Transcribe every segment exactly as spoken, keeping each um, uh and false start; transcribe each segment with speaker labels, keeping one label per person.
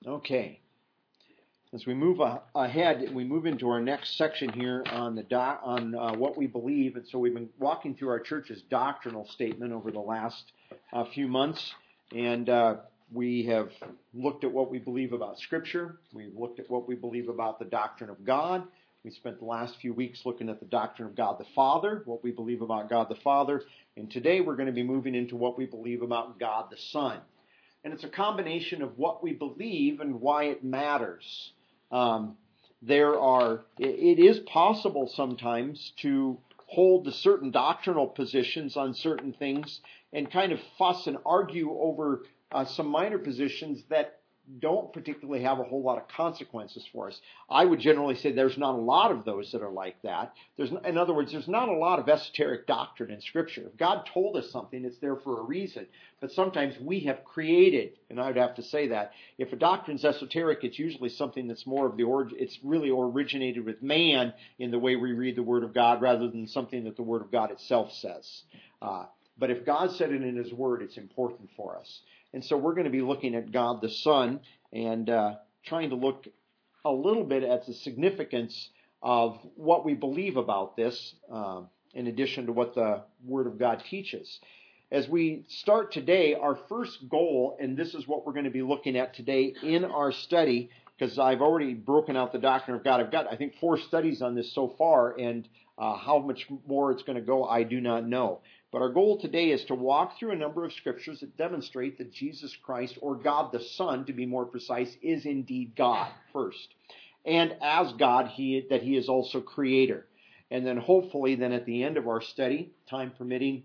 Speaker 1: Okay. As we move a- ahead, we move into our next section here on the doc, on uh, what we believe. And so we've been walking through our church's doctrinal statement over the last uh, few months, and uh, we have looked at what we believe about Scripture. We've looked at what we believe about the doctrine of God. We spent the last few weeks looking at the doctrine of God the Father, what we believe about God the Father, and today we're going to be moving into what we believe about God the Son. And it's a combination of what we believe and why it matters. Um, there are, it is possible sometimes to hold to certain doctrinal positions on certain things and kind of fuss and argue over uh, some minor positions that don't particularly have a whole lot of consequences for us. I would generally say there's not a lot of those that are like that. There's, in other words, there's not a lot of esoteric doctrine in Scripture. If God told us something, it's there for a reason. But sometimes we have created, and I would have to say that, if a doctrine's esoteric, it's usually something that's more of the, or, it's really originated with man in the way we read the Word of God rather than something that the Word of God itself says. Uh, but if God said it in His Word, it's important for us. And so we're going to be looking at God the Son and uh, trying to look a little bit at the significance of what we believe about this, uh, in addition to what the Word of God teaches. As we start today, our first goal, and this is what we're going to be looking at today in our study, because I've already broken out the doctrine of God. I've got, I think, four studies on this so far, and uh, how much more it's going to go, I do not know. But our goal today is to walk through a number of scriptures that demonstrate that Jesus Christ, or God the Son, to be more precise, is indeed God first. And as God, he, that He is also Creator. And then hopefully then at the end of our study, time permitting,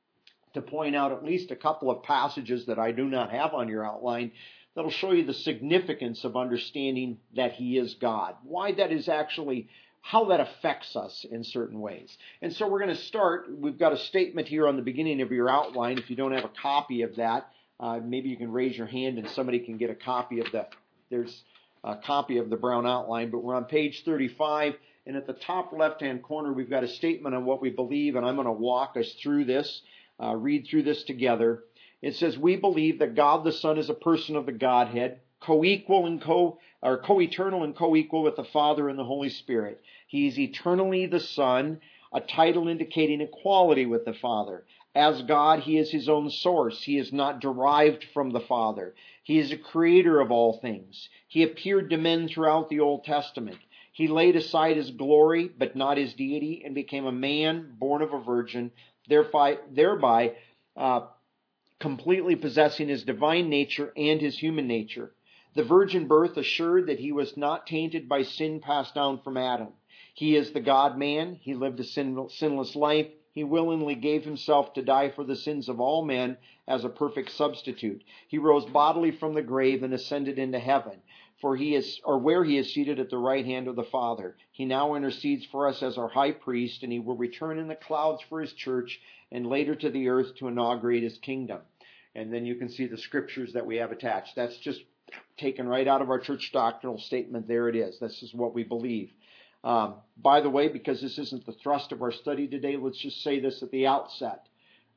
Speaker 1: to point out at least a couple of passages that I do not have on your outline that'll show you the significance of understanding that He is God. Why that is actually, how that affects us in certain ways. And so we're going to start, we've got a statement here on the beginning of your outline. If you don't have a copy of that, uh, maybe you can raise your hand and somebody can get a copy of the, there's a copy of the brown outline, but we're on page thirty-five, and at the top left-hand corner we've got a statement on what we believe, and I'm going to walk us through this, uh, read through this together. It says, we believe that God the Son is a person of the Godhead, co-equal and co, or co-eternal and co-equal with the Father and the Holy Spirit. He is eternally the Son, a title indicating equality with the Father. As God, He is His own source. He is not derived from the Father. He is a creator of all things. He appeared to men throughout the Old Testament. He laid aside His glory, but not His deity, and became a man born of a virgin, thereby, thereby uh, completely possessing His divine nature and His human nature. The virgin birth assured that He was not tainted by sin passed down from Adam. He is the God-man. He lived a sin, sinless life. He willingly gave Himself to die for the sins of all men as a perfect substitute. He rose bodily from the grave and ascended into heaven, for He is, or where He is seated at the right hand of the Father. He now intercedes for us as our high priest, and He will return in the clouds for His church and later to the earth to inaugurate His kingdom. And then you can see the scriptures that we have attached. That's just taken right out of our church doctrinal statement. There it is. This is what we believe. Um, by the way, because this isn't the thrust of our study today, let's just say this at the outset.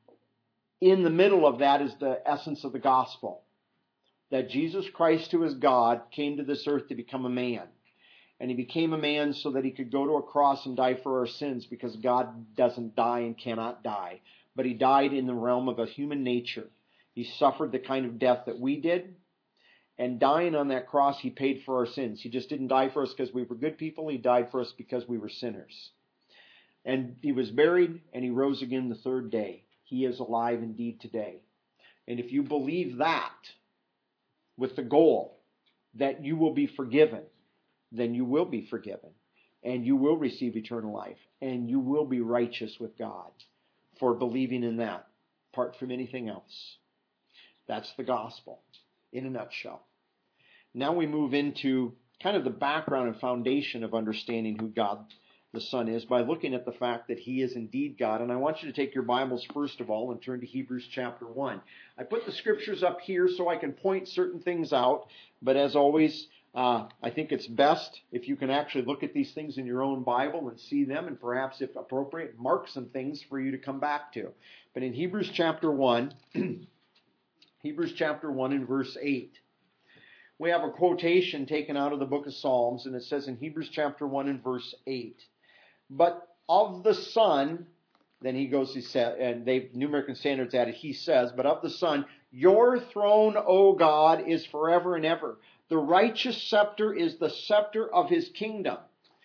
Speaker 1: In the middle of that is the essence of the gospel. That Jesus Christ, who is God, came to this earth to become a man. And He became a man so that He could go to a cross and die for our sins, because God doesn't die and cannot die. But He died in the realm of a human nature. He suffered the kind of death that we did. And dying on that cross, He paid for our sins. He just didn't die for us because we were good people. He died for us because we were sinners. And He was buried, and He rose again the third day. He is alive indeed today. And if you believe that, with the goal that you will be forgiven, then you will be forgiven. And you will receive eternal life. And you will be righteous with God for believing in that, apart from anything else. That's the gospel in a nutshell. Now we move into kind of the background and foundation of understanding who God the Son is by looking at the fact that He is indeed God. And I want you to take your Bibles first of all and turn to Hebrews chapter one. I put the scriptures up here so I can point certain things out, but as always, uh, I think it's best if you can actually look at these things in your own Bible and see them, and perhaps, if appropriate, mark some things for you to come back to. But in Hebrews chapter one, Hebrews chapter one and verse eight, we have a quotation taken out of the book of Psalms, and it says in Hebrews chapter one and verse eight, but of the Son, then he goes, he said, and they New American Standards added, he says, but of the Son, your throne, O God, is forever and ever. The righteous scepter is the scepter of his kingdom.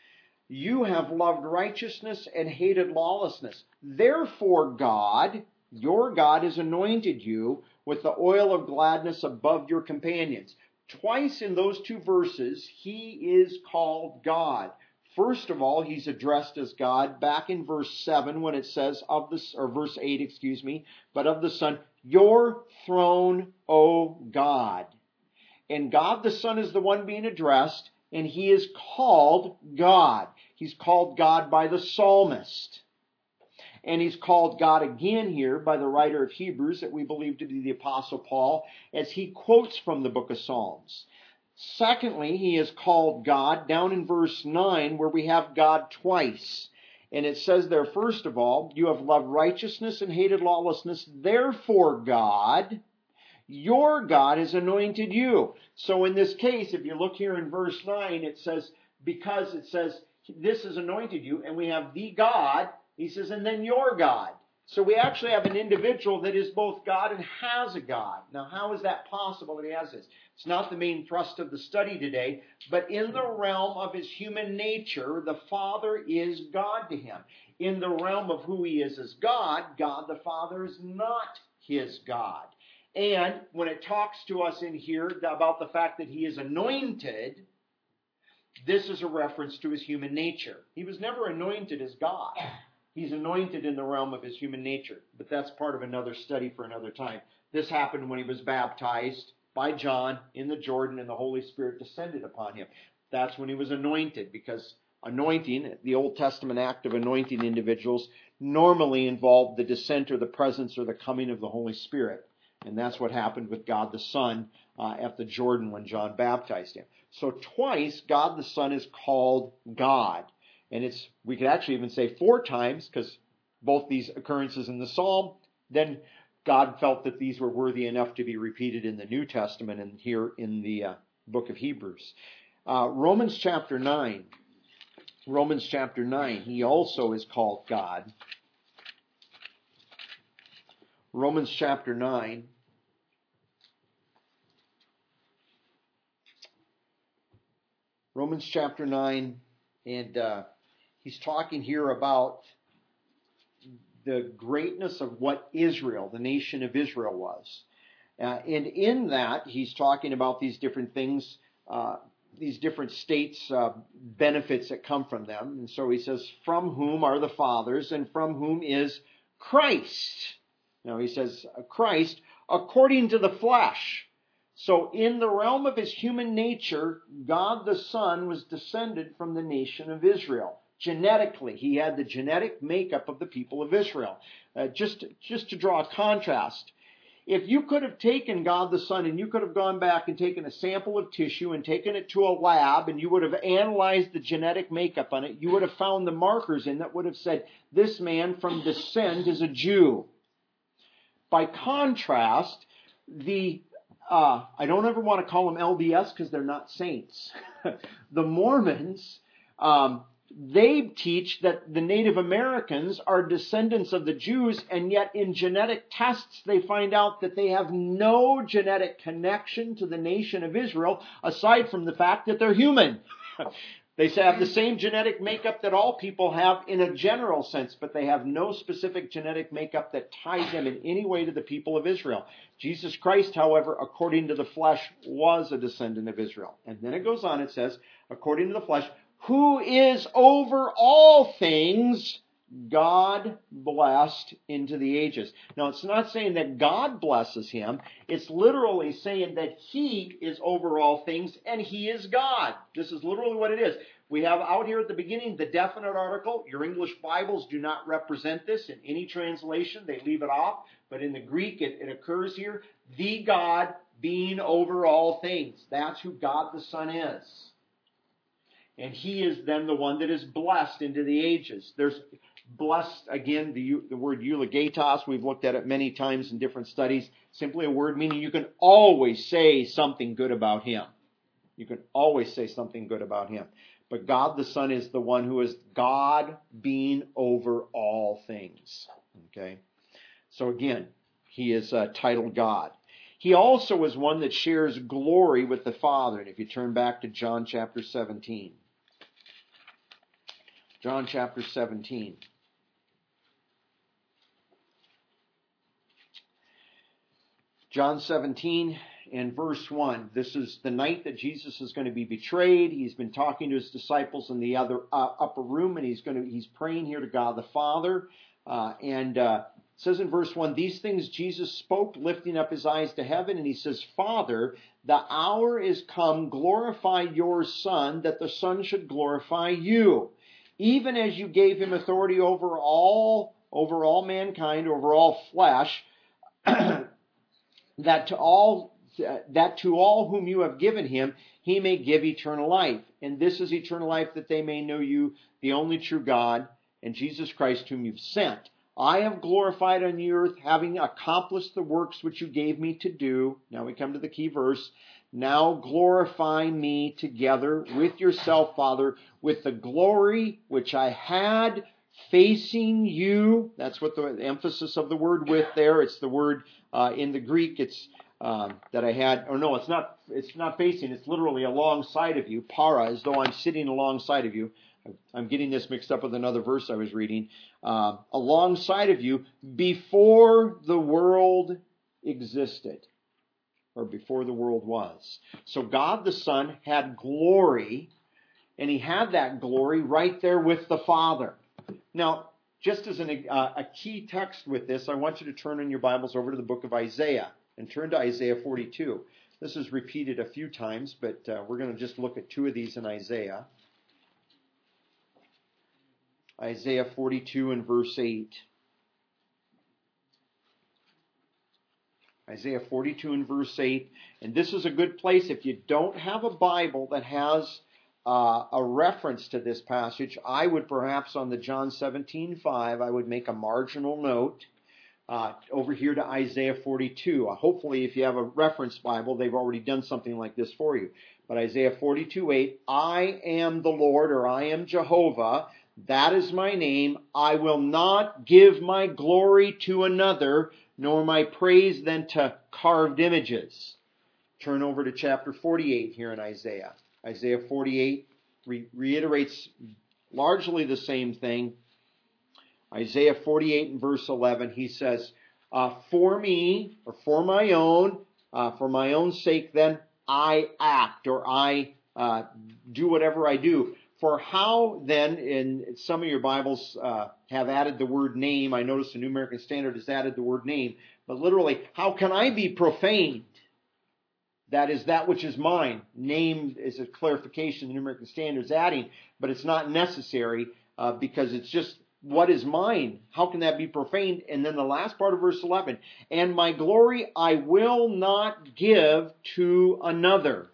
Speaker 1: You have loved righteousness and hated lawlessness. Therefore, God, your God, has anointed you with the oil of gladness above your companions. Twice in those two verses, he is called God. First of all, he's addressed as God back in verse seven when it says of the, or verse eight, excuse me, but of the Son, your throne, O God. And God the Son is the one being addressed, and he is called God. He's called God by the psalmist. And he's called God again here by the writer of Hebrews, that we believe to be the Apostle Paul, as he quotes from the book of Psalms. Secondly, he is called God down in verse nine, where we have God twice. And it says there, first of all, you have loved righteousness and hated lawlessness. Therefore, God, your God, has anointed you. So in this case, if you look here in verse nine, it says, because it says, this has anointed you, and we have the God, he says, and then your God. So we actually have an individual that is both God and has a God. Now, how is that possible that he has this? It's not the main thrust of the study today, but in the realm of his human nature, the Father is God to him. In the realm of who he is as God, God the Father is not his God. And when it talks to us in here about the fact that he is anointed, this is a reference to his human nature. He was never anointed as God. He's anointed in the realm of his human nature. But that's part of another study for another time. This happened when he was baptized by John in the Jordan, and the Holy Spirit descended upon him. That's when he was anointed, because anointing, the Old Testament act of anointing individuals, normally involved the descent or the presence or the coming of the Holy Spirit. And that's what happened with God the Son uh, at the Jordan when John baptized him. So twice, God the Son is called God. And it's, we could actually even say four times, because both these occurrences in the Psalm, then God felt that these were worthy enough to be repeated in the New Testament and here in the uh, book of Hebrews. Uh, Romans chapter nine. Romans chapter nine, he also is called God. Romans chapter nine. Romans chapter nine, and uh, he's talking here about the greatness of what Israel, the nation of Israel, was. Uh, and in that, he's talking about these different things, uh, these different states' uh, benefits that come from them. And so he says, from whom are the fathers, and from whom is Christ. Now he says, Christ, according to the flesh. So in the realm of his human nature, God the Son was descended from the nation of Israel. Genetically, he had the genetic makeup of the people of Israel. Uh, just, just to draw a contrast, if you could have taken God the Son and you could have gone back and taken a sample of tissue and taken it to a lab and you would have analyzed the genetic makeup on it, you would have found the markers in that would have said, this man from descent is a Jew. By contrast, the Uh, I don't ever want to call them L D S because they're not saints. The Mormons, um, they teach that the Native Americans are descendants of the Jews, and yet in genetic tests they find out that they have no genetic connection to the nation of Israel aside from the fact that they're human. They have the same genetic makeup that all people have in a general sense, but they have no specific genetic makeup that ties them in any way to the people of Israel. Jesus Christ, however, according to the flesh, was a descendant of Israel. And then it goes on, it says, according to the flesh, who is over all things, God blessed into the ages. Now, it's not saying that God blesses him. It's literally saying that he is over all things and he is God. This is literally what it is. We have out here at the beginning the definite article. Your English Bibles do not represent this in any translation. They leave it off. But in the Greek, it, it occurs here. The God being over all things. That's who God the Son is. And he is then the one that is blessed into the ages. There's blessed, again, the, the word eulogetos, we've looked at it many times in different studies. Simply a word meaning you can always say something good about him. You can always say something good about him. But God the Son is the one who is God being over all things. Okay? So again, he is uh, titled God. He also is one that shares glory with the Father. And if you turn back to John chapter seventeen. John chapter seventeen. John seventeen and verse one. This is the night that Jesus is going to be betrayed. He's been talking to his disciples in the other uh, upper room, and he's going to he's praying here to God the Father. Uh, and uh, it says in verse one, these things Jesus spoke, lifting up his eyes to heaven, and he says, Father, the hour is come, glorify your Son, that the Son should glorify you, even as you gave him authority over all, over all mankind, over all flesh, that to all that to all whom you have given him, he may give eternal life. And this is eternal life, that they may know you, the only true God, and Jesus Christ whom you've sent. I have glorified on the earth, having accomplished the works which you gave me to do. Now we come to the key verse. Now glorify me together with yourself, Father, with the glory which I had facing you. That's what the emphasis of the word with there. It's the word uh, in the Greek. It's um, that I had. Or no, it's not. It's not facing. It's literally alongside of you. Para, as though I'm sitting alongside of you. I'm getting this mixed up with another verse I was reading. Uh, alongside of you, before the world existed, or before the world was. So God the Son had glory, and he had that glory right there with the Father. Now, just as an, uh, a key text with this, I want you to turn in your Bibles over to the book of Isaiah and turn to Isaiah forty-two. This is repeated a few times, but uh, we're going to just look at two of these in Isaiah. Isaiah forty-two and verse eight. Isaiah forty-two and verse eight. And this is a good place if you don't have a Bible that has uh, a reference to this passage. I would perhaps on the John seventeen five, I would make a marginal note uh, over here to Isaiah forty-two. Uh, hopefully if you have a reference Bible, they've already done something like this for you. But Isaiah forty-two eight, I am the Lord, or I am Jehovah. That is my name. I will not give my glory to another, nor my praise then to carved images. Turn over to chapter forty-eight here in Isaiah. Isaiah forty-eight re- reiterates largely the same thing. Isaiah forty-eight and verse eleven, he says, uh, for me, or for my own, uh, for my own sake then, I act, or I uh, do whatever I do. For how then, in some of your Bibles uh, have added the word name. I notice the New American Standard has added the word name. But literally, how can I be profaned? That is that which is mine. Name is a clarification the New American Standard is adding, but it's not necessary uh, because it's just what is mine. How can that be profaned? And then the last part of verse eleven, and my glory I will not give to another.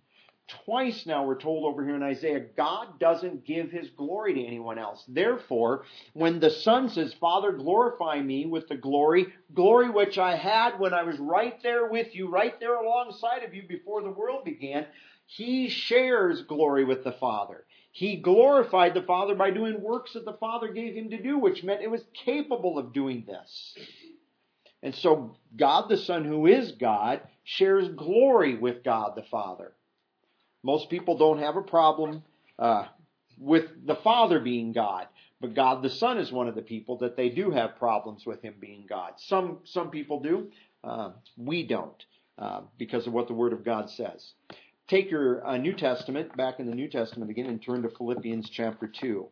Speaker 1: Twice now we're told over here in Isaiah, God doesn't give his glory to anyone else. Therefore, when the Son says, Father, glorify me with the glory, glory which I had when I was right there with you, right there alongside of you before the world began, he shares glory with the Father. He glorified the Father by doing works that the Father gave him to do, which meant it was capable of doing this. And so God the Son, who is God, shares glory with God the Father. Most people don't have a problem uh, with the Father being God, but God the Son is one of the people that they do have problems with him being God. Some some people do. Uh, we don't, uh, because of what the Word of God says. Take your uh, New Testament, back in the New Testament again, and turn to Philippians chapter two.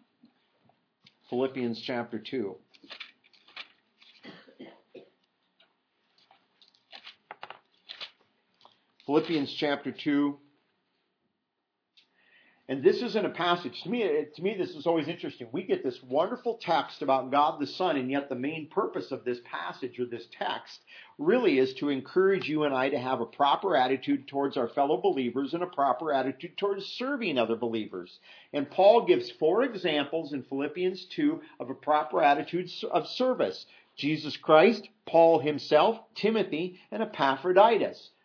Speaker 1: Philippians chapter two. Philippians chapter two. And this isn't a passage. To me, to me, this is always interesting. We get this wonderful text about God the Son, and yet the main purpose of this passage or this text really is to encourage you and I to have a proper attitude towards our fellow believers and a proper attitude towards serving other believers. And Paul gives four examples in Philippians two of a proper attitude of service. Jesus Christ, Paul himself, Timothy, and Epaphroditus.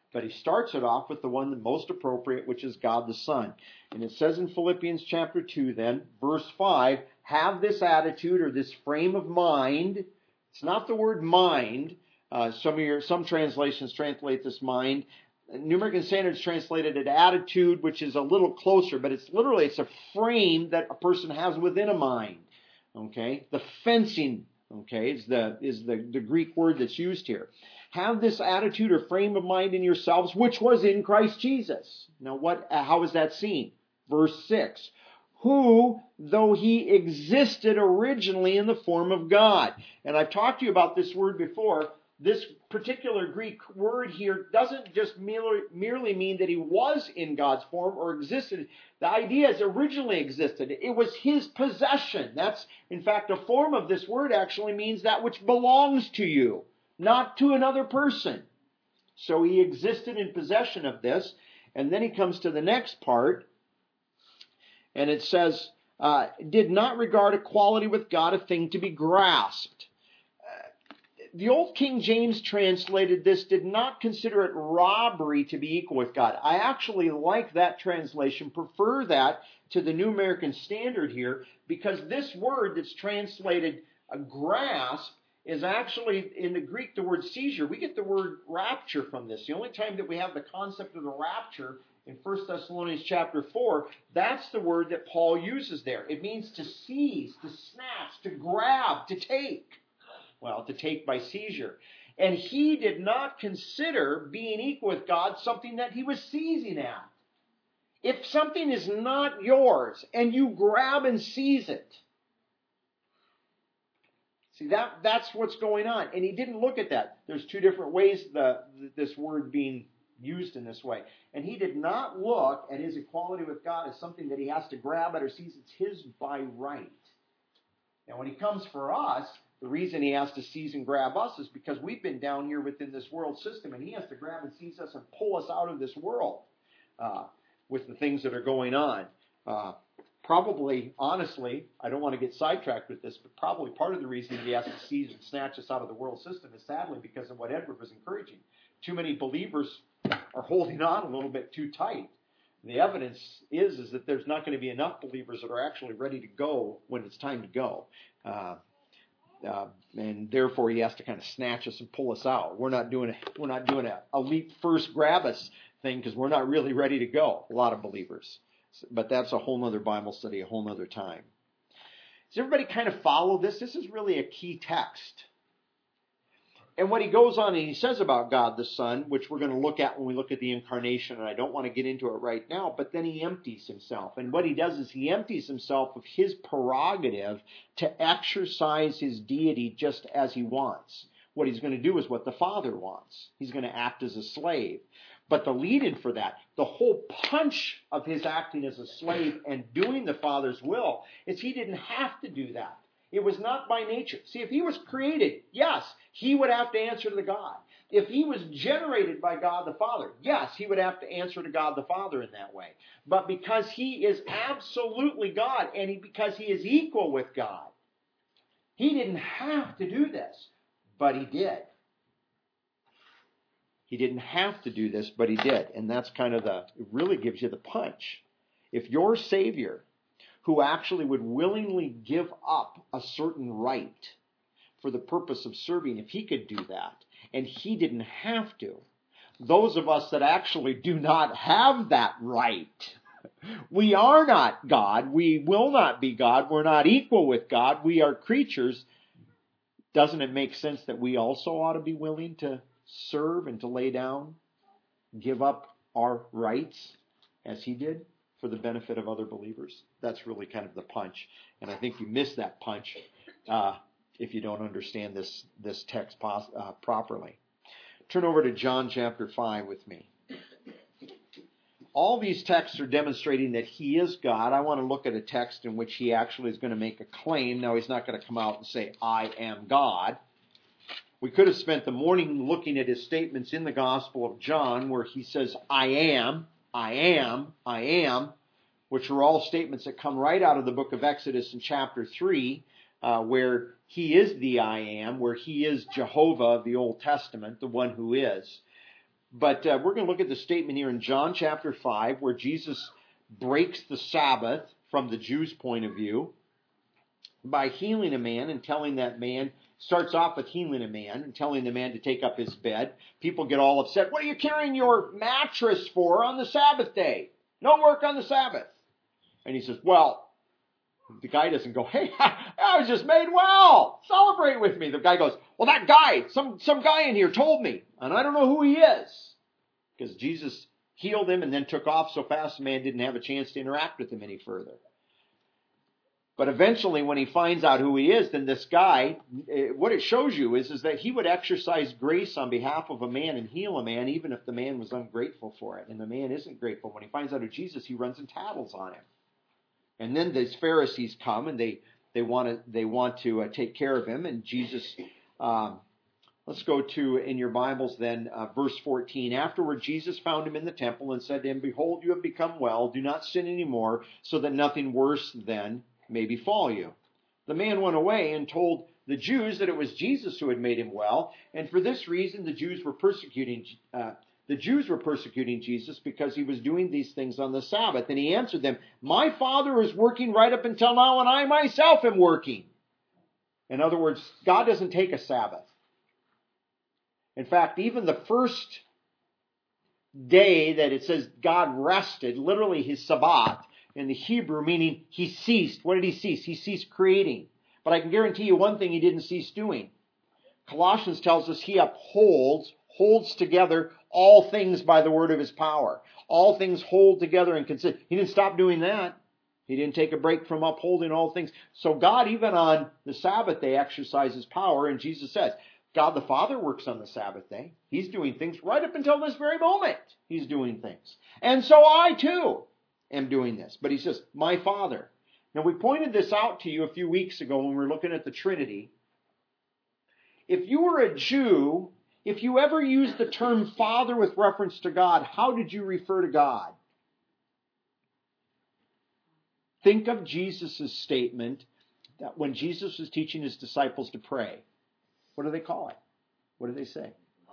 Speaker 1: But he starts it off with the one that's most appropriate, which is God the Son. And it says in Philippians chapter two then, verse five, have this attitude or this frame of mind. It's not the word mind. Uh, some of your, some translations translate this mind. New American Standards translated it attitude, which is a little closer, but it's literally, it's a frame that a person has within a mind. Okay? The fencing, okay, is the, is the, the Greek word that's used here. Have this attitude or frame of mind in yourselves, which was in Christ Jesus. Now, what? How is that seen? Verse six. Who, though he existed originally in the form of God. And I've talked to you about this word before. This particular Greek word here doesn't just merely, merely mean that he was in God's form or existed. The idea is originally existed. It was his possession. That's, in fact, a form of this word actually means that which belongs to you, not to another person. So he existed in possession of this. And then he comes to the next part, and it says, uh, did not regard equality with God a thing to be grasped. The old King James translated this, did not consider it robbery to be equal with God. I actually like that translation, prefer that to the New American Standard here, because this word that's translated a grasp is actually, in the Greek, the word seizure. We get the word rapture from this. The only time that we have the concept of the rapture in First Thessalonians chapter four, that's the word that Paul uses there. It means to seize, to snatch, to grab, to take. Well, to take by seizure. And he did not consider being equal with God something that he was seizing at. If something is not yours and you grab and seize it, see, that, that's what's going on. And he didn't look at that. There's two different ways the, this word being used in this way. And he did not look at his equality with God as something that he has to grab at or seize. It's his by right. Now, when he comes for us, the reason he has to seize and grab us is because we've been down here within this world system, and he has to grab and seize us and pull us out of this world uh, with the things that are going on. Uh, probably, honestly, I don't want to get sidetracked with this, but probably part of the reason he has to seize and snatch us out of the world system is sadly because of what Edward was encouraging. Too many believers are holding on a little bit too tight. The evidence is, is that there's not going to be enough believers that are actually ready to go when it's time to go. Uh, Uh, and therefore he has to kind of snatch us and pull us out. We're not doing a, we're not doing a, a leap first grab us thing because we're not really ready to go. A lot of believers, but that's a whole other Bible study, a whole other time. Does everybody kind of follow this? This is really a key text. And what he goes on and he says about God the Son, which we're going to look at when we look at the incarnation, and I don't want to get into it right now, but then he empties himself. And what he does is he empties himself of his prerogative to exercise his deity just as he wants. What he's going to do is what the Father wants. He's going to act as a slave. But the lead-in for that, the whole punch of his acting as a slave and doing the Father's will, is he didn't have to do that. It was not by nature. See, if he was created, yes, he would have to answer to the God. If he was generated by God the Father, yes, he would have to answer to God the Father in that way. But because he is absolutely God and he, because he is equal with God, he didn't have to do this, but he did. He didn't have to do this, but he did. And that's kind of the, it really gives you the punch. If your Savior, who actually would willingly give up a certain right for the purpose of serving, if he could do that, and he didn't have to, those of us that actually do not have that right, we are not God, we will not be God, we're not equal with God, we are creatures, doesn't it make sense that we also ought to be willing to serve and to lay down, give up our rights as he did for the benefit of other believers? That's really kind of the punch. And I think you miss that punch uh, if you don't understand this, this text pos- uh, properly. Turn over to John chapter five with me. All these texts are demonstrating that he is God. I want to look at a text in which he actually is going to make a claim. Now, he's not going to come out and say, I am God. We could have spent the morning looking at his statements in the Gospel of John where he says, I am, I am, I am, which are all statements that come right out of the book of Exodus in chapter three, uh, where he is the I am, where he is Jehovah of the Old Testament, the one who is. But uh, we're going to look at the statement here in John chapter five where Jesus breaks the Sabbath from the Jews' point of view by healing a man and telling that man, starts off with healing a man and telling the man to take up his bed. People get all upset. What are you carrying your mattress for on the Sabbath day? No work on the Sabbath. And he says, well, the guy doesn't go, hey, I was just made well. Celebrate with me. The guy goes, well, that guy, some, some guy in here told me, and I don't know who he is. Because Jesus healed him and then took off so fast the man didn't have a chance to interact with him any further. But eventually when he finds out who he is, then this guy, what it shows you is, is that he would exercise grace on behalf of a man and heal a man even if the man was ungrateful for it. And the man isn't grateful. When he finds out who Jesus, he runs and tattles on him. And then these Pharisees come and they, they want to they want to uh, take care of him. And Jesus, um, let's go to, in your Bibles then, uh, verse fourteen. Afterward, Jesus found him in the temple and said to him, behold, you have become well. Do not sin anymore, so that nothing worse then may befall you. The man went away and told the Jews that it was Jesus who had made him well. And for this reason, the Jews were persecuting uh, The Jews were persecuting Jesus because he was doing these things on the Sabbath. And he answered them, my Father is working right up until now, and I myself am working. In other words, God doesn't take a Sabbath. In fact, even the first day that it says God rested, literally his Sabbath, in the Hebrew, meaning he ceased. What did he cease? He ceased creating. But I can guarantee you one thing he didn't cease doing. Colossians tells us he upholds, holds together all things by the word of his power. All things hold together and consider. He didn't stop doing that. He didn't take a break from upholding all things. So God, even on the Sabbath day, exercises power. And Jesus says, God the Father works on the Sabbath day. He's doing things right up until this very moment. He's doing things. And so I too am doing this. But he says, my Father. Now we pointed this out to you a few weeks ago when we were looking at the Trinity. If you were a Jew, if you ever used the term Father with reference to God, how did you refer to God? Think of Jesus' statement that when Jesus was teaching his disciples to pray, what do they call it? What do they say?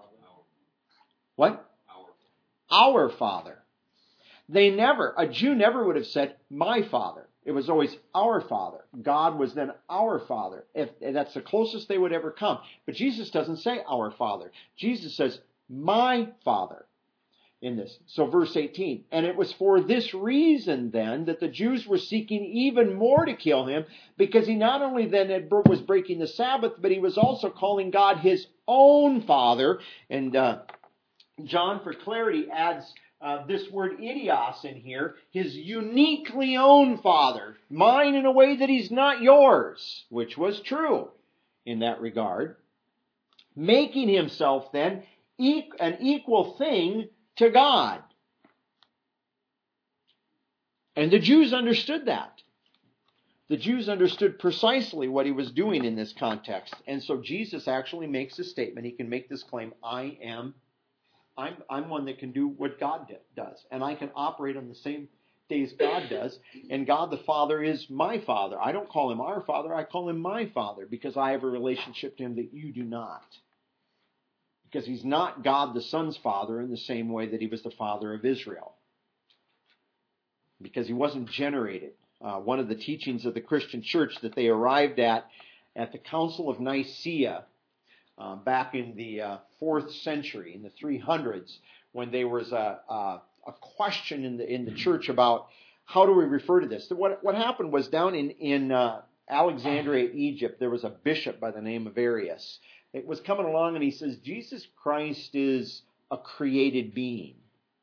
Speaker 1: What? Our. Our Father. They never, a Jew never would have said, my Father. It was always our Father. God was then our Father. If, if that's the closest they would ever come. But Jesus doesn't say our Father. Jesus says, my Father in this. So verse eighteen. And it was for this reason then that the Jews were seeking even more to kill him, because he not only then had, was breaking the Sabbath, but he was also calling God his own Father. And uh, John, for clarity, adds Uh, this word idios in here, his uniquely own Father, mine in a way that he's not yours, which was true in that regard, making himself then e- an equal thing to God. And the Jews understood that. The Jews understood precisely what he was doing in this context. And so Jesus actually makes a statement. He can make this claim, I am I'm, I'm one that can do what God does. And I can operate on the same days God does. And God the Father is my Father. I don't call him our Father. I call him my Father because I have a relationship to him that you do not. Because he's not God the Son's Father in the same way that he was the Father of Israel. Because he wasn't generated. Uh, one of the teachings of the Christian church that they arrived at at the Council of Nicaea, Uh, back in the uh, fourth century, in the three hundreds, when there was a, a, a question in the in the church about how do we refer to this. What what happened was down in in uh, Alexandria, Egypt, there was a bishop by the name of Arius. It was coming along and he says Jesus Christ is a created being,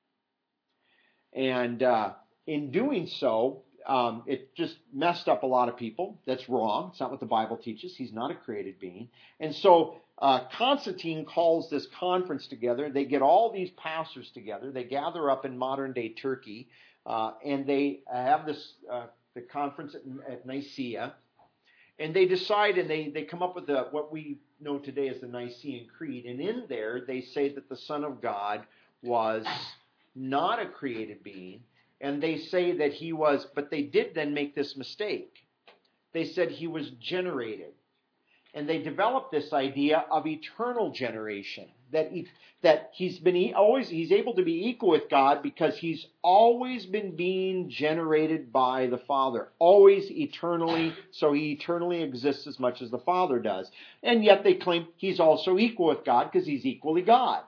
Speaker 1: and uh, in doing so, Um, it just messed up a lot of people. That's wrong. It's not what the Bible teaches. He's not a created being. And so uh, Constantine calls this conference together. They get all these pastors together. They gather up in modern-day Turkey, uh, and they have this uh, the conference at, at Nicaea. And they decide, and they, they come up with the, what we know today as the Nicene Creed. And in there, they say that the Son of God was not a created being. And they say that he was, but they did then make this mistake. They said he was generated. And they developed this idea of eternal generation. that he, that he's been e- always he's able to be equal with God because he's always been being generated by the Father, always eternally. So he eternally exists as much as the Father does, and yet they claim he's also equal with God because he's equally God.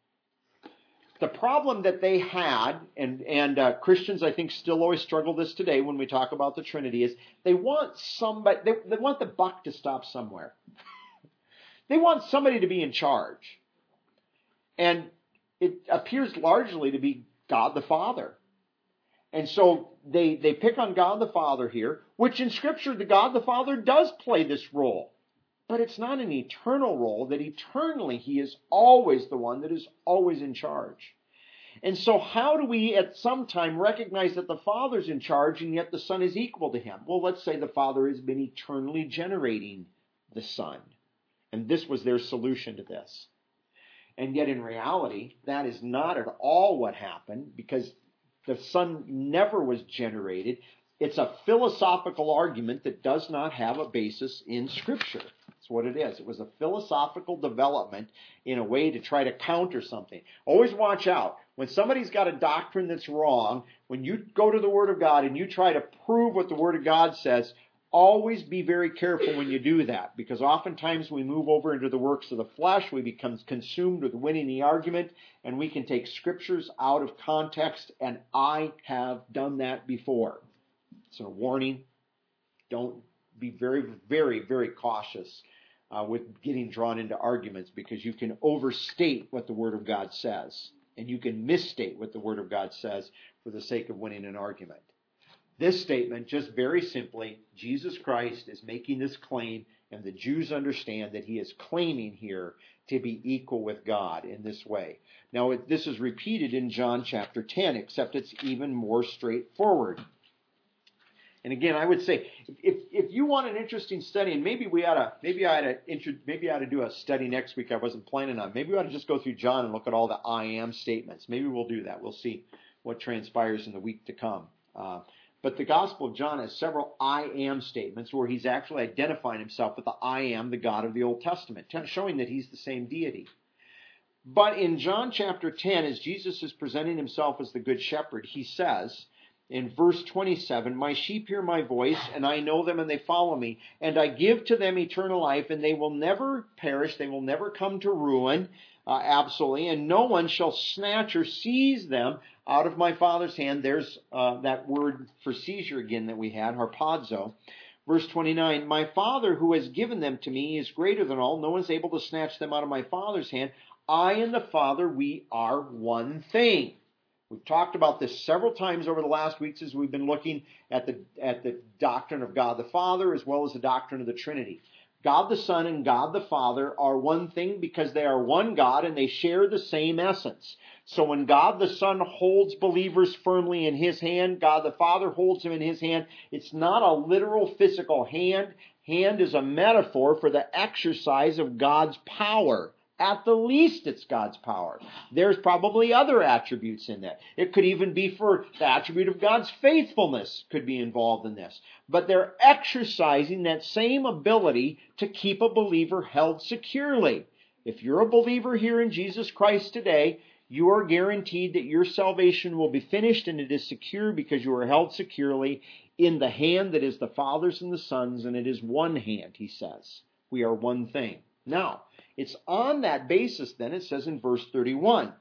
Speaker 1: The problem that they had, and, and uh, Christians I think still always struggle this today when we talk about the Trinity, is they want somebody, they, they want the buck to stop somewhere. They want somebody to be in charge. And it appears largely to be God the Father. And so they, they pick on God the Father here, which in Scripture the God the Father does play this role. But it's not an eternal role, that eternally he is always the one that is always in charge. And so how do we at some time recognize that the Father's in charge and yet the Son is equal to him? Well, let's say the Father has been eternally generating the Son. And this was their solution to this. And yet in reality, that is not at all what happened, because the Son never was generated. It's a philosophical argument that does not have a basis in Scripture. That's what it is. It was a philosophical development in a way to try to counter something. Always watch out. When somebody's got a doctrine that's wrong, when you go to the Word of God and you try to prove what the Word of God says, always be very careful when you do that, because oftentimes we move over into the works of the flesh, we become consumed with winning the argument, and we can take Scriptures out of context, and I have done that before. So a warning, don't be very, very, very cautious uh, with getting drawn into arguments, because you can overstate what the Word of God says, and you can misstate what the Word of God says for the sake of winning an argument. This statement, just very simply, Jesus Christ is making this claim, and the Jews understand that he is claiming here to be equal with God in this way. Now, this is repeated in John chapter ten, except it's even more straightforward. And again, I would say, if if you want an interesting study, and maybe we ought to, maybe I ought to, maybe I ought to do a study next week I wasn't planning on. Maybe we ought to just go through John and look at all the I am statements. Maybe we'll do that. We'll see what transpires in the week to come. Uh, But the Gospel of John has several I am statements where he's actually identifying himself with the I am, the God of the Old Testament, showing that he's the same deity. But in John chapter ten, as Jesus is presenting himself as the Good Shepherd, he says in verse twenty-seven, "My sheep hear my voice, and I know them, and they follow me. And I give to them eternal life, and they will never perish, they will never come to ruin, uh, absolutely, and no one shall snatch or seize them out of my Father's hand." There's uh, that word for seizure again that we had, harpazo. Verse twenty-nine, "My Father who has given them to me is greater than all. No one's able to snatch them out of my Father's hand. I and the Father, we are one thing." We've talked about this several times over the last weeks as we've been looking at the at the doctrine of God the Father as well as the doctrine of the Trinity. God the Son and God the Father are one thing because they are one God and they share the same essence. So when God the Son holds believers firmly in his hand, God the Father holds them in his hand. It's not a literal physical hand. Hand is a metaphor for the exercise of God's power. At the least, it's God's power. There's probably other attributes in that. It could even be for the attribute of God's faithfulness could be involved in this. But they're exercising that same ability to keep a believer held securely. If you're a believer here in Jesus Christ today, you are guaranteed that your salvation will be finished and it is secure because you are held securely in the hand that is the Father's and the Son's, and it is one hand, he says. We are one thing. Now, it's on that basis then, it says in verse thirty-one,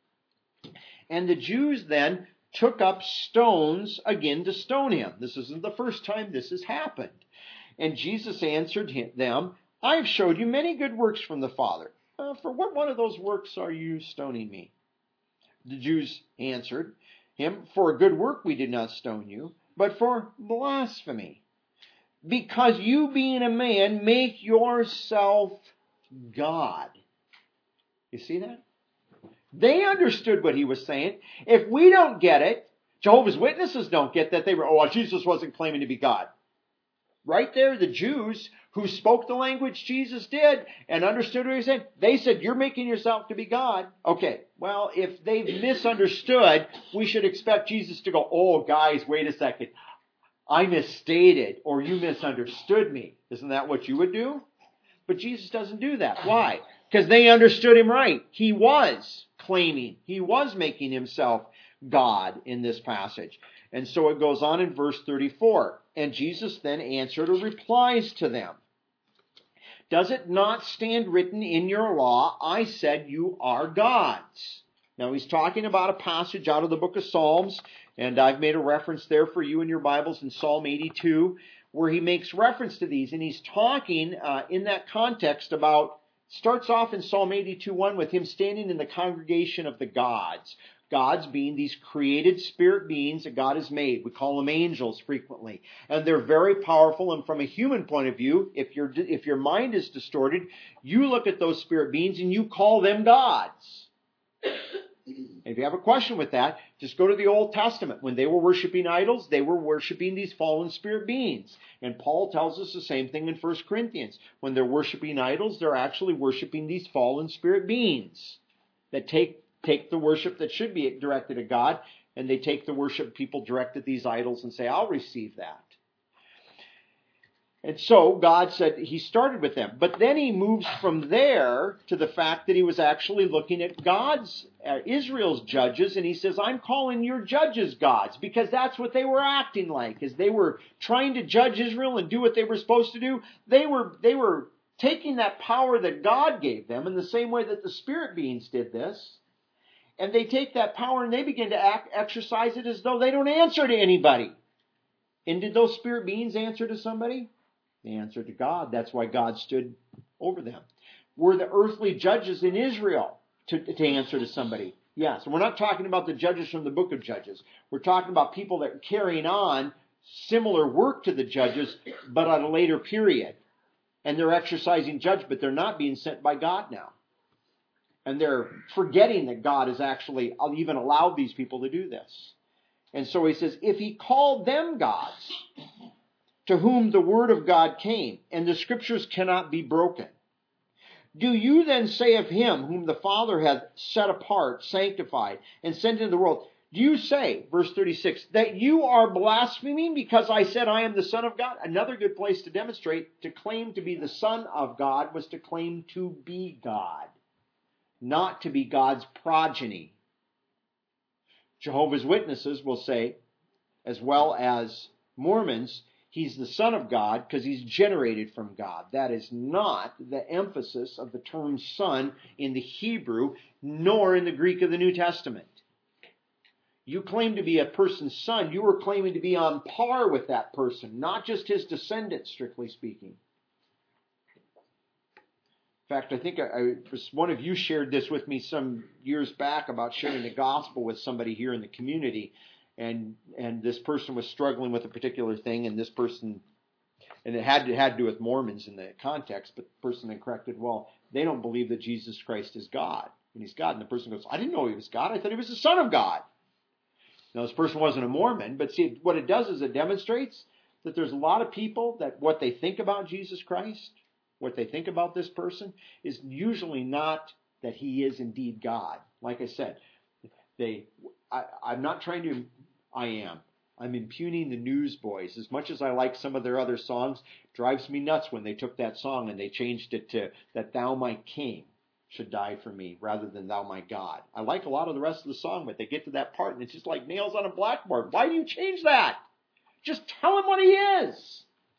Speaker 1: "And the Jews then took up stones again to stone him." This isn't the first time this has happened. "And Jesus answered him, them, I have showed you many good works from the Father. Uh, for what one of those works are you stoning me?" The Jews answered him, "For a good work we did not stone you, but for blasphemy. Because you, being a man, make yourself God." You see that? They understood what he was saying. If we don't get it, Jehovah's Witnesses don't get that. They were, oh, Jesus wasn't claiming to be God. Right there, the Jews who spoke the language Jesus did and understood what he was saying, they said, "You're making yourself to be God." Okay, well, if they've misunderstood, we should expect Jesus to go, "Oh, guys, wait a second. I misstated, or you misunderstood me." Isn't that what you would do? But Jesus doesn't do that. Why? because they understood him right. He was claiming, he was making himself God in this passage. And so it goes on in verse thirty-four. And Jesus then answered or replies to them. Does it not stand written in your law, I said you are gods? Now he's talking about a passage out of the book of Psalms, and I've made a reference there for you in your Bibles in Psalm eighty-two, where he makes reference to these. And he's talking uh, in that context about, starts off in Psalm eighty-two one with him standing in the congregation of the gods. Gods being these created spirit beings that God has made. We call them angels frequently. And they're very powerful. And from a human point of view, if your if your mind is distorted, you look at those spirit beings and you call them gods. If you have a question with that, just go to the Old Testament. When they were worshiping idols, they were worshiping these fallen spirit beings. And Paul tells us the same thing in First Corinthians. When they're worshiping idols, they're actually worshiping these fallen spirit beings that take take the worship that should be directed at God, and they take the worship people direct at these idols and say, I'll receive that. And so God said he started with them. But then he moves from there to the fact that he was actually looking at God's, uh, Israel's judges, and he says, I'm calling your judges gods, because that's what they were acting like. As they were trying to judge Israel and do what they were supposed to do, they were, they were taking that power that God gave them in the same way that the spirit beings did this. And they take that power and they begin to act, exercise it as though they don't answer to anybody. And did those spirit beings answer to somebody? They answered to God. That's why God stood over them. Were the earthly judges in Israel to, to answer to somebody? Yes. And we're not talking about the judges from the book of Judges. We're talking about people that are carrying on similar work to the judges, but at a later period. And they're exercising judgment, but they're not being sent by God now. And they're forgetting that God has actually even allowed these people to do this. And so he says, if he called them gods, to whom the word of God came, and the scriptures cannot be broken, do you then say of him whom the Father hath set apart, sanctified, and sent into the world, do you say, verse thirty-six, that you are blaspheming because I said I am the Son of God? Another good place to demonstrate, to claim to be the Son of God was to claim to be God, not to be God's progeny. Jehovah's Witnesses will say, as well as Mormons, he's the Son of God because he's generated from God. That is not the emphasis of the term son in the Hebrew, nor in the Greek of the New Testament. You claim to be a person's son, you are claiming to be on par with that person, not just his descendant, strictly speaking. In fact, I think I, I, one of you shared this with me some years back about sharing the gospel with somebody here in the community. And and this person was struggling with a particular thing, and this person, and it had to, had to do with Mormons in the context, but the person then corrected, well, they don't believe that Jesus Christ is God. And he's God. And the person goes, I didn't know he was God. I thought he was the Son of God. Now, this person wasn't a Mormon, but see, what it does is it demonstrates that there's a lot of people that what they think about Jesus Christ, what they think about this person, is usually not that he is indeed God. Like I said, they, I, I'm not trying to, I am. I'm impugning the Newsboys. As much as I like some of their other songs, it drives me nuts when they took that song and they changed it to that thou my king should die for me rather than thou my God. I like a lot of the rest of the song, but they get to that part and it's just like nails on a blackboard. Why do you change that? Just tell him what he is.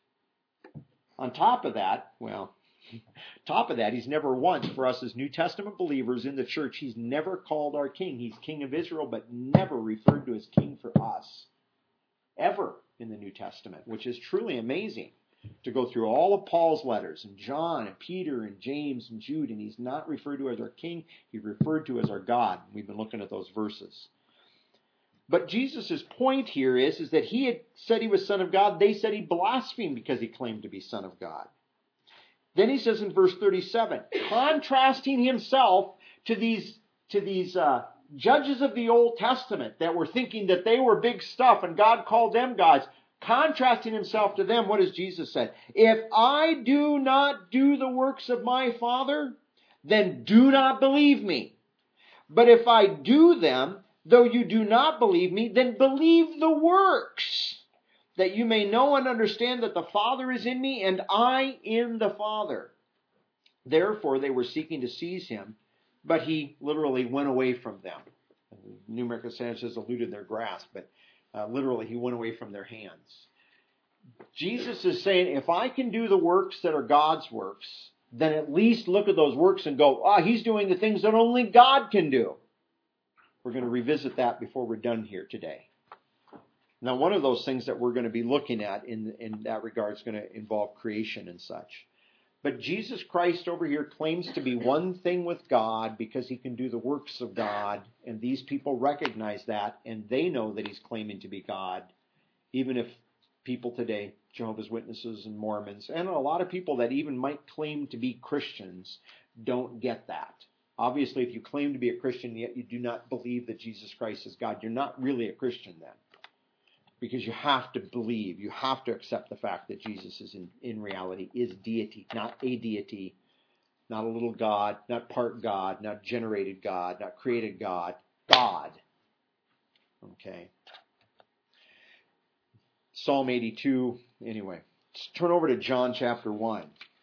Speaker 1: On top of that, well, top of that, he's never once, for us as New Testament believers in the church, he's never called our king. He's king of Israel, but never referred to as king for us. Ever in the New Testament, which is truly amazing to go through all of Paul's letters, and John, and Peter, and James, and Jude, and he's not referred to as our king, he's referred to as our God. We've been looking at those verses. But Jesus' point here is, is that he had said he was Son of God. They said he blasphemed because he claimed to be Son of God. Then he says in verse thirty-seven, contrasting himself to these, to these uh, judges of the Old Testament that were thinking that they were big stuff and God called them gods, contrasting himself to them, what does Jesus say? If I do not do the works of my Father, then do not believe me. But if I do them, though you do not believe me, then believe the works, that you may know and understand that the Father is in me and I in the Father. Therefore, they were seeking to seize him, but he literally went away from them. New American Standard says eluded their grasp, but uh, literally he went away from their hands. Jesus is saying, if I can do the works that are God's works, then at least look at those works and go, ah, he's doing the things that only God can do. We're going to revisit that before we're done here today. Now, one of those things that we're going to be looking at in, in that regard is going to involve creation and such. But Jesus Christ over here claims to be one thing with God because he can do the works of God, and these people recognize that, and they know that he's claiming to be God, even if people today, Jehovah's Witnesses and Mormons, and a lot of people that even might claim to be Christians, don't get that. Obviously, if you claim to be a Christian, yet you do not believe that Jesus Christ is God, you're not really a Christian then. Because you have to believe, you have to accept the fact that Jesus is in, in reality is deity, not a deity, not a little God, not part God, not generated God, not created God, God. Okay. Psalm eighty-two, anyway. Let's turn over to John chapter one.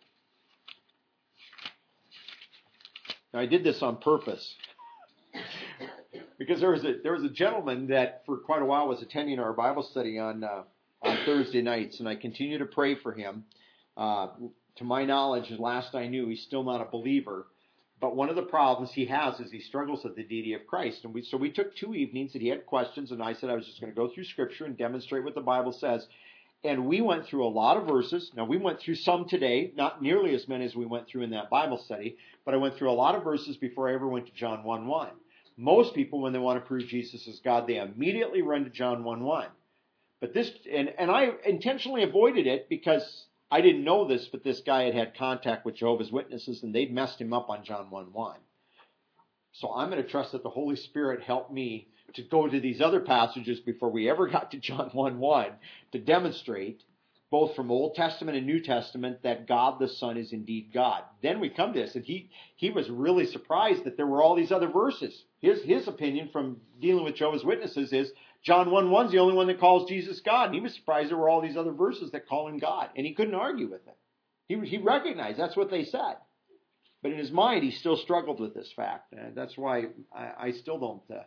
Speaker 1: Now, I did this on purpose. Because there was a there was a gentleman that for quite a while was attending our Bible study on uh, on Thursday nights, and I continue to pray for him. Uh, to my knowledge, last I knew, he's still not a believer. But one of the problems he has is he struggles with the deity of Christ. And we so we took two evenings, and he had questions, and I said I was just going to go through Scripture and demonstrate what the Bible says. And we went through a lot of verses. Now, we went through some today, not nearly as many as we went through in that Bible study, but I went through a lot of verses before I ever went to John one one. Most people, when they want to prove Jesus is God, they immediately run to John one one. But this, and, and I intentionally avoided it because I didn't know this, but this guy had had contact with Jehovah's Witnesses, and they'd messed him up on John one one. So I'm going to trust that the Holy Spirit helped me to go to these other passages before we ever got to John one one to demonstrate, both from Old Testament and New Testament, that God the Son is indeed God. Then we come to this, and he, he was really surprised that there were all these other verses. His, his opinion from dealing with Jehovah's Witnesses is John one one is the only one that calls Jesus God. And he was surprised there were all these other verses that call him God, and he couldn't argue with it. He, he recognized that's what they said. But in his mind, he still struggled with this fact. And that's why I, I still don't... Uh,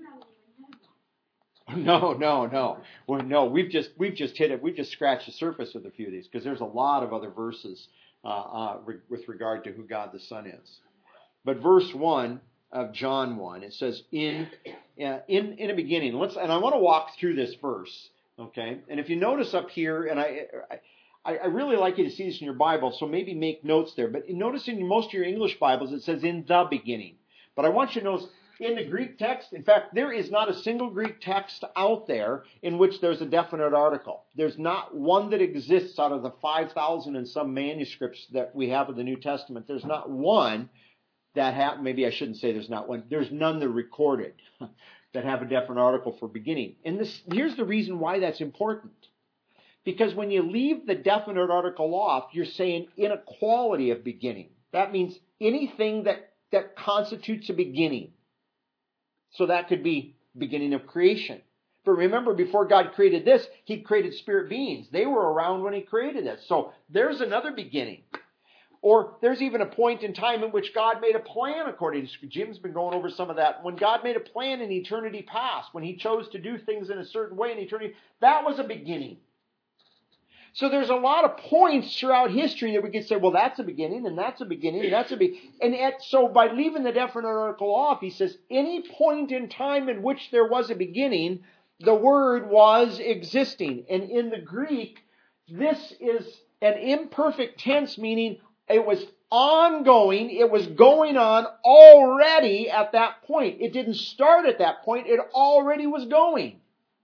Speaker 1: No, no, no. Well, no, we've just we've just hit it. We've just scratched the surface with a few of these because there's a lot of other verses uh, uh, re- with regard to who God the Son is. But verse one of John one, it says, "In uh, in in a beginning." Let's and I want to walk through this verse, okay? And if you notice up here, and I. I I really like you to see this in your Bible, so maybe make notes there. But notice in most of your English Bibles it says "in the beginning." But I want you to notice. In the Greek text, in fact, there is not a single Greek text out there in which there's a definite article. There's not one that exists out of the five thousand and some manuscripts that we have of the New Testament. There's not one that have, maybe I shouldn't say there's not one, there's none that are recorded that have a definite article for beginning. And this, here's the reason why that's important. Because when you leave the definite article off, you're saying inequality of beginning. That means anything that, that constitutes a beginning. So that could be beginning of creation. But remember, before God created this, he created spirit beings. They were around when he created this. So there's another beginning. Or there's even a point in time in which God made a plan according to... Jim's been going over some of that. When God made a plan in eternity past, when he chose to do things in a certain way in eternity, that was a beginning. So there's a lot of points throughout history that we could say, well, that's a beginning, and that's a beginning, and that's a beginning. And yet, so by leaving the definite article off, he says, any point in time in which there was a beginning, the word was existing. And in the Greek, this is an imperfect tense, meaning it was ongoing, it was going on already at that point. It didn't start at that point, it already was going.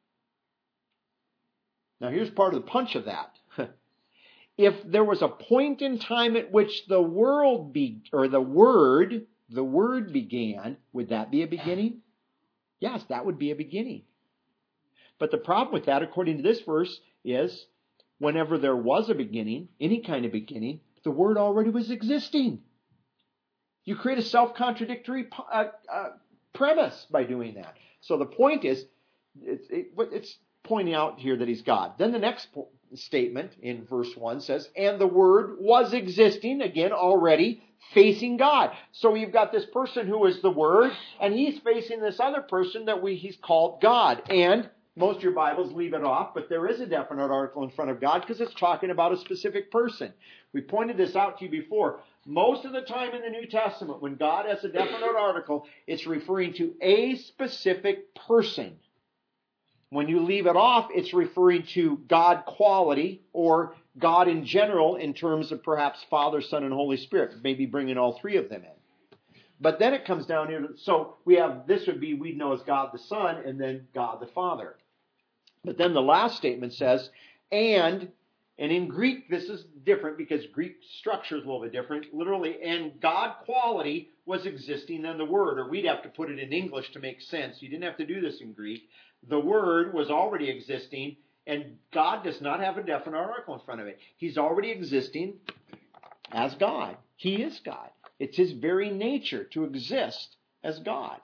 Speaker 1: Now here's part of the punch of that. If there was a point in time at which the world be, or the word, the word began, would that be a beginning? Yes, that would be a beginning. But the problem with that, according to this verse, is whenever there was a beginning, any kind of beginning, the word already was existing. You create a self-contradictory uh, uh, premise by doing that. So the point is, it's, it, it's pointing out here that he's God. Then the next statement in verse one says, and the Word was existing, again, already facing God. So you've got this person who is the Word, and he's facing this other person that we he's called God. And most of your Bibles leave it off, but there is a definite article in front of God because it's talking about a specific person. We pointed this out to you before. Most of the time in the New Testament, when God has a definite article, it's referring to a specific person. When you leave it off, it's referring to God quality or God in general in terms of perhaps Father, Son, and Holy Spirit, maybe bringing all three of them in. But then it comes down here, so we have, this would be, we know as God the Son and then God the Father. But then the last statement says, and, and in Greek this is different because Greek structure is a little bit different. Literally, and God quality was existing in the Word, or we'd have to put it in English to make sense. You didn't have to do this in Greek. The Word was already existing, and God does not have a definite article in front of it. He's already existing as God. He is God. It's His very nature to exist as God.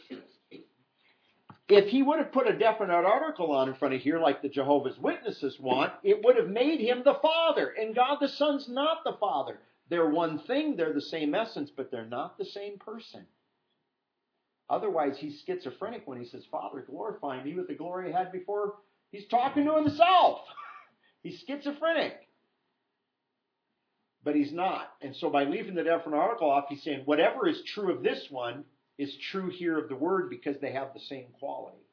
Speaker 1: If He would have put a definite article on in front of here like the Jehovah's Witnesses want, it would have made Him the Father, and God the Son's not the Father. They're one thing, they're the same essence, but they're not the same person. Otherwise, he's schizophrenic when he says, Father, glorify me with the glory I had before. He's talking to himself. He's schizophrenic. But he's not. And so by leaving the definite article off, he's saying whatever is true of this one is true here of the Word because they have the same quality.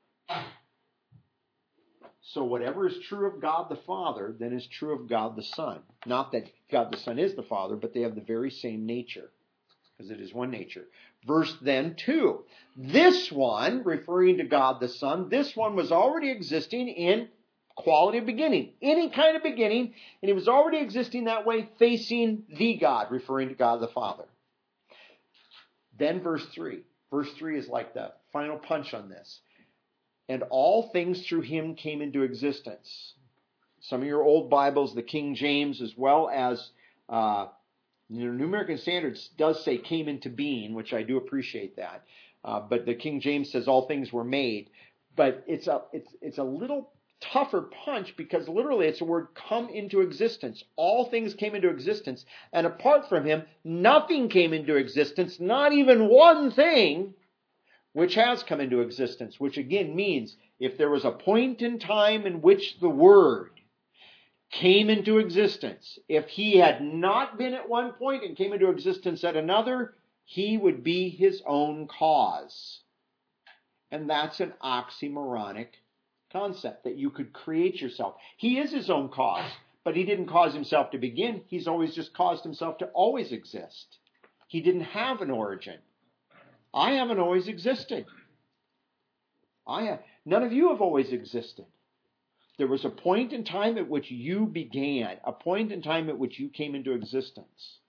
Speaker 1: So whatever is true of God the Father, then is true of God the Son. Not that God the Son is the Father, but they have the very same nature. Because it is one nature. Verse then two. This one, referring to God the Son, this one was already existing in quality of beginning. Any kind of beginning. And it was already existing that way, facing the God, referring to God the Father. Then verse three. Verse three is like the final punch on this. And all things through Him came into existence. Some of your old Bibles, the King James, as well as uh, You know, New American Standard does say came into being, which I do appreciate that. Uh, but the King James says all things were made. But it's a it's it's a little tougher punch because literally it's a word come into existence. All things came into existence. And apart from Him, nothing came into existence, not even one thing which has come into existence. Which again means if there was a point in time in which the Word came into existence. If He had not been at one point and came into existence at another, He would be His own cause. And that's an oxymoronic concept, that you could create yourself. He is His own cause, but He didn't cause Himself to begin. He's always just caused Himself to always exist. He didn't have an origin. I haven't always existed. I have, none of you have always existed. There was a point in time at which you began, a point in time at which you came into existence.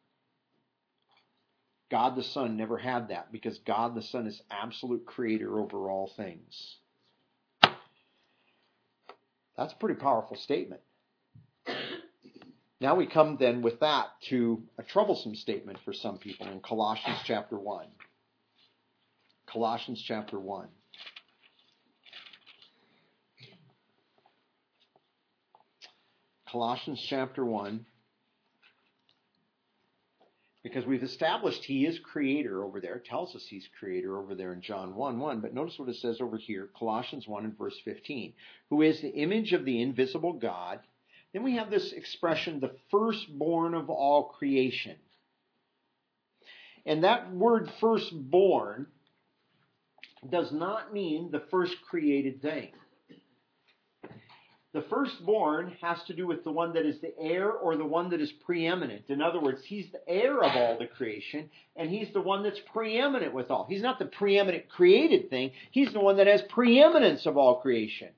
Speaker 1: God the Son never had that because God the Son is absolute creator over all things. That's a pretty powerful statement. Now we come then with that to a troublesome statement for some people in Colossians chapter one. Colossians chapter one. Colossians chapter one, because we've established He is creator over there. It tells us He's creator over there in John one one. But notice what it says over here, Colossians one and verse fifteen. Who is the image of the invisible God. Then we have this expression, the firstborn of all creation. And that word firstborn does not mean the first created thing. The firstborn has to do with the one that is the heir or the one that is preeminent. In other words, He's the heir of all the creation, and He's the one that's preeminent with all. He's not the preeminent created thing. He's the one that has preeminence of all creation.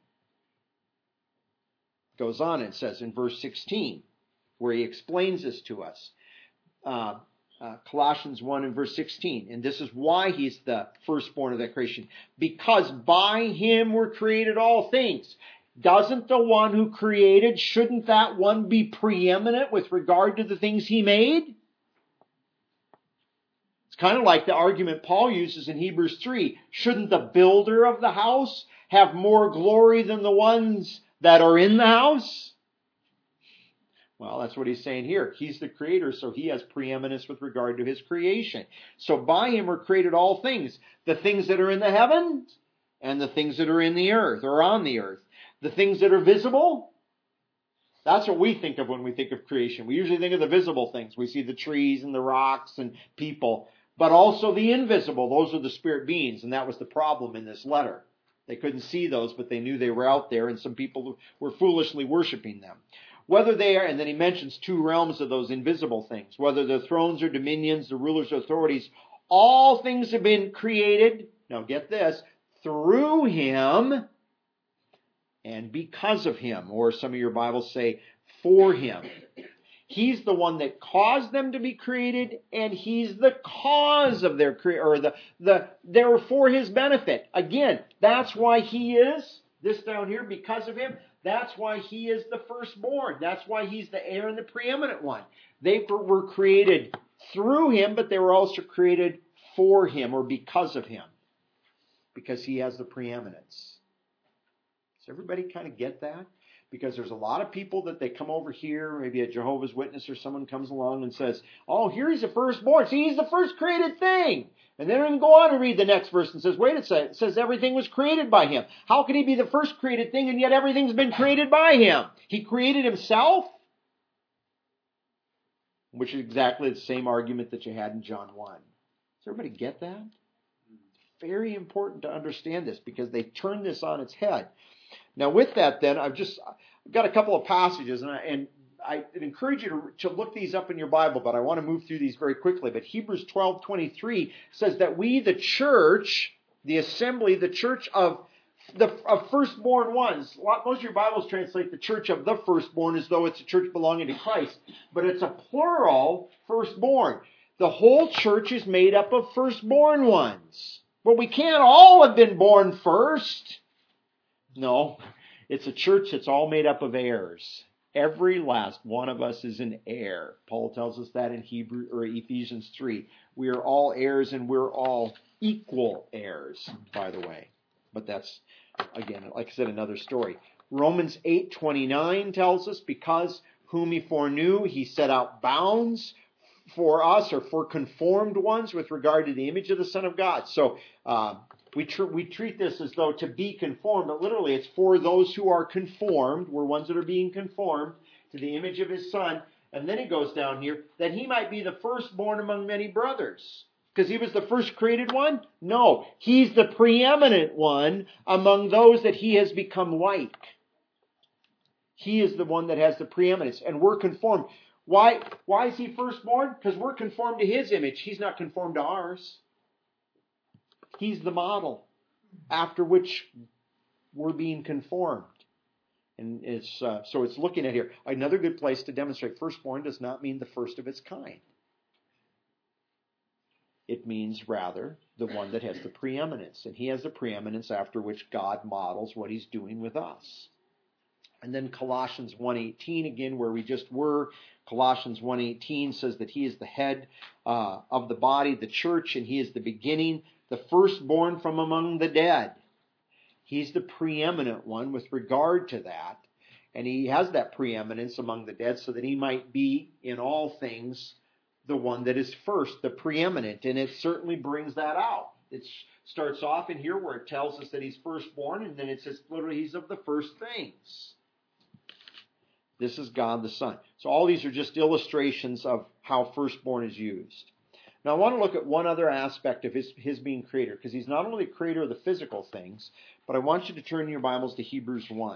Speaker 1: Goes on and says in verse sixteen, where he explains this to us. Uh, uh, Colossians one and verse sixteen. And this is why He's the firstborn of that creation. Because by Him were created all things. Doesn't the one who created, shouldn't that one be preeminent with regard to the things He made? It's kind of like the argument Paul uses in Hebrews three. Shouldn't the builder of the house have more glory than the ones that are in the house? Well, that's what he's saying here. He's the creator, so he has preeminence with regard to his creation. So by him were created all things, the things that are in the heavens and the things that are in the earth or on the earth. The things that are visible, that's what we think of when we think of creation. We usually think of the visible things. We see the trees and the rocks and people, but also the invisible. Those are the spirit beings, and that was the problem in this letter. They couldn't see those, but they knew they were out there, and some people were foolishly worshiping them. Whether they are, and then he mentions two realms of those invisible things, whether they're thrones or dominions, the rulers or authorities, all things have been created, now get this, through him and because of him, or some of your Bibles say for him. He's the one that caused them to be created, and he's the cause of their creation, or the, the, they're for his benefit. Again, that's why he is, this down here, because of him, that's why he is the firstborn. That's why he's the heir and the preeminent one. They were created through him, but they were also created for him, or because of him, because he has the preeminence. Does everybody kind of get that? Because there's a lot of people that they come over here, maybe a Jehovah's Witness or someone comes along and says, oh, here he's the firstborn. See, he's the first created thing. And then we go on to read the next verse and says, wait a second, it says everything was created by him. How can he be the first created thing and yet everything's been created by him? He created himself? Which is exactly the same argument that you had in John one. Does everybody get that? It's very important to understand this because they turn this on its head. Now with that then, I've just I've got a couple of passages, and I, and I encourage you to, to look these up in your Bible, but I want to move through these very quickly. But Hebrews twelve twenty-three says that we, the church, the assembly, the church of the of firstborn ones. A lot, most of your Bibles translate the church of the firstborn as though it's a church belonging to Christ, but it's a plural firstborn. The whole church is made up of firstborn ones. But we can't all have been born first. No, it's a church that's all made up of heirs. Every last one of us is an heir. Paul tells us that in Hebrew or Ephesians three. We are all heirs, and we're all equal heirs, by the way. But that's, again, like I said, another story. Romans eight twenty-nine tells us, because whom he foreknew, he set out bounds for us, or for conformed ones, with regard to the image of the Son of God. So, uh, We, tr- we treat this as though to be conformed, but literally it's for those who are conformed. We're ones that are being conformed to the image of his Son. And then he goes down here, that he might be the firstborn among many brothers. Because he was the first created one? No, he's the preeminent one among those that he has become like. He is the one that has the preeminence, and we're conformed. Why, why is he firstborn? Because we're conformed to his image. He's not conformed to ours. He's the model after which we're being conformed. And it's uh, so it's looking at here. Another good place to demonstrate firstborn does not mean the first of its kind. It means rather the one that has the preeminence. And he has the preeminence after which God models what he's doing with us. And then Colossians one eighteen, again, where we just were. Colossians one eighteen says that he is the head uh, of the body, the church, and he is the beginning, the firstborn from among the dead. He's the preeminent one with regard to that. And he has that preeminence among the dead so that he might be in all things the one that is first, the preeminent. And it certainly brings that out. It starts off in here where it tells us that he's firstborn, and then it says literally he's of the first things. This is God the Son. So all these are just illustrations of how firstborn is used. Now I want to look at one other aspect of his, his being creator, because he's not only the creator of the physical things, but I want you to turn your Bibles to Hebrews one.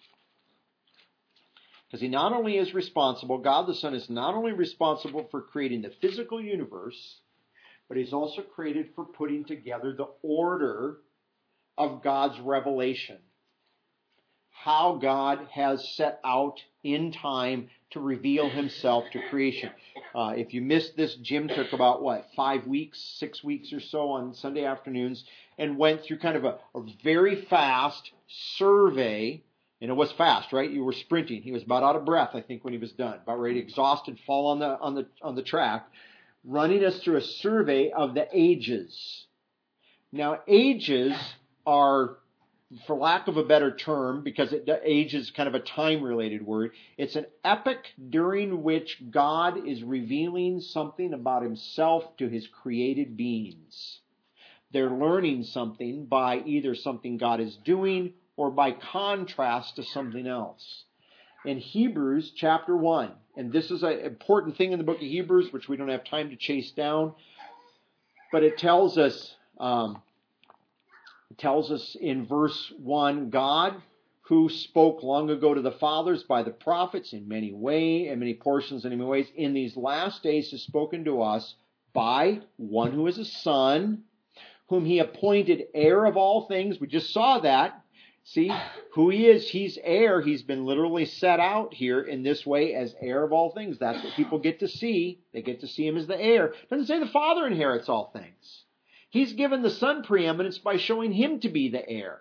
Speaker 1: Because he not only is responsible, God the Son is not only responsible for creating the physical universe, but he's also created for putting together the order of God's revelation. How God has set out in time to reveal himself to creation. Uh, if you missed this, Jim took about, what, five weeks, six weeks or so on Sunday afternoons and went through kind of a, a very fast survey. And it was fast, right? You were sprinting. He was about out of breath, I think, when he was done. About ready to exhaust and fall on the on the on the track, running us through a survey of the ages. Now, ages are for lack of a better term, because it, age is kind of a time-related word, it's an epoch during which God is revealing something about himself to his created beings. They're learning something by either something God is doing or by contrast to something else. In Hebrews chapter one, and this is an important thing in the book of Hebrews, which we don't have time to chase down, but it tells us, um, it tells us in verse one, God, who spoke long ago to the fathers by the prophets in many ways, in many portions, in many ways, in these last days has spoken to us by one who is a son, whom he appointed heir of all things. We just saw that. See who he is. He's heir. He's been literally set out here in this way as heir of all things. That's what people get to see. They get to see him as the heir. It doesn't say the Father inherits all things. He's given the Son preeminence by showing him to be the heir.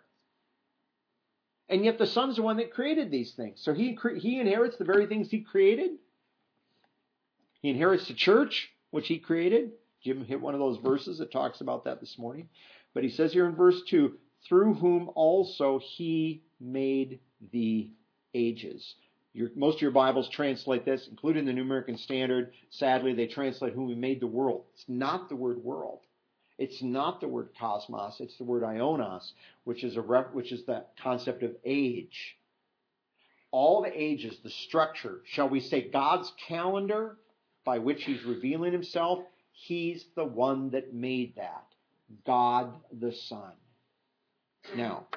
Speaker 1: And yet the Son's the one that created these things. So he, he inherits the very things he created. He inherits the church, which he created. Jim hit one of those verses that talks about that this morning. But he says here in verse two, through whom also he made the ages. Your, most of your Bibles translate this, including the New American Standard. Sadly, they translate whom he made the world. It's not the word world. It's not the word cosmos. It's the word ionos, which is a rep, which is the concept of age. All the ages, the structure, shall we say God's calendar by which he's revealing himself, he's the one that made that. God the Son. Now,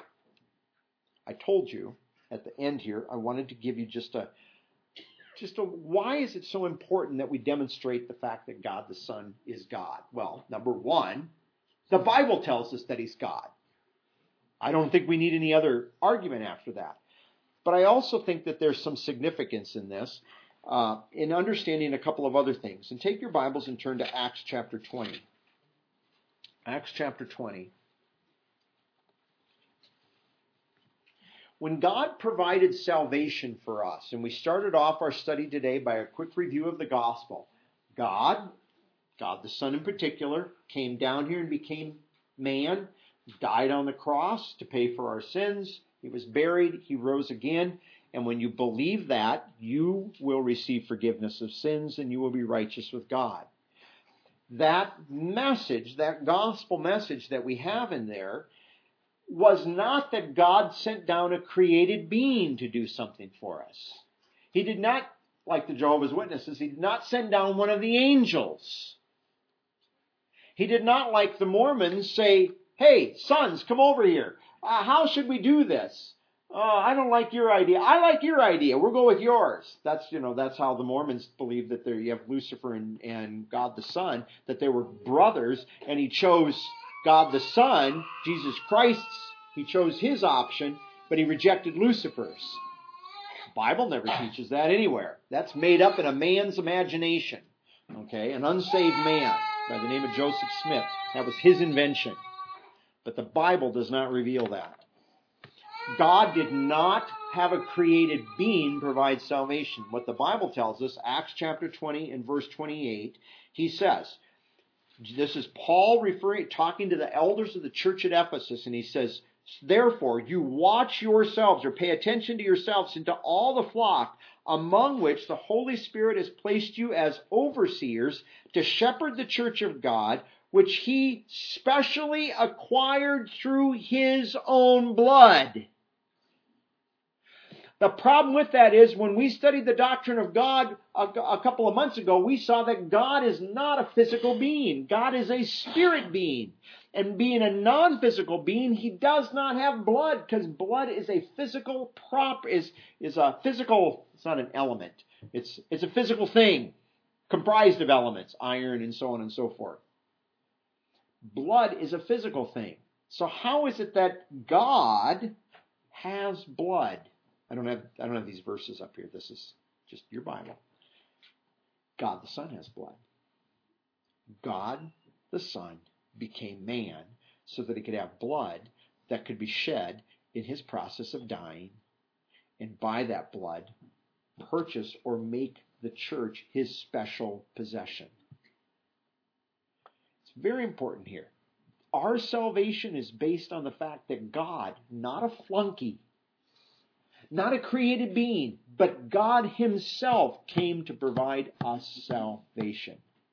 Speaker 1: I told you at the end here, I wanted to give you just a, just a, why is it so important that we demonstrate the fact that God the Son is God? Well, number one, the Bible tells us that he's God. I don't think we need any other argument after that. But I also think that there's some significance in this, uh, in understanding a couple of other things. And take your Bibles and turn to Acts chapter twenty. Acts chapter twenty. When God provided salvation for us, and we started off our study today by a quick review of the gospel, God, God the Son in particular, came down here and became man, died on the cross to pay for our sins. He was buried, he rose again, and when you believe that, you will receive forgiveness of sins and you will be righteous with God. That message, that gospel message that we have in there, was not that God sent down a created being to do something for us. He did not, like the Jehovah's Witnesses, he did not send down one of the angels. He did not, like the Mormons, say, hey, sons, come over here. Uh, how should we do this? Uh, I don't like your idea. I like your idea. We'll go with yours. That's, you know, that's how the Mormons believe that there you have Lucifer and, and God the Son, that they were brothers, and he chose God the Son, Jesus Christ's, he chose his option, but he rejected Lucifer's. The Bible never teaches that anywhere. That's made up in a man's imagination. Okay, an unsaved man by the name of Joseph Smith. That was his invention. But the Bible does not reveal that. God did not have a created being provide salvation. What the Bible tells us, Acts chapter twenty and verse twenty-eight, he says, this is Paul referring, talking to the elders of the church at Ephesus, and he says, therefore, you watch yourselves, or pay attention to yourselves, into all the flock, among which the Holy Spirit has placed you as overseers to shepherd the church of God, which he specially acquired through his own blood. The problem with that is when we studied the doctrine of God a, a couple of months ago, we saw that God is not a physical being. God is a spirit being. And being a non-physical being, he does not have blood, because blood is a physical prop, is, is a physical, it's not an element. It's, it's a physical thing comprised of elements, iron and so on and so forth. Blood is a physical thing. So how is it that God has blood? I don't have I don't have these verses up here. This is just your Bible. God the Son has blood. God the Son became man so that he could have blood that could be shed in his process of dying, and by that blood purchase or make the church his special possession. It's very important here. Our salvation is based on the fact that God, not a flunky, not a created being, but God himself came to provide us salvation.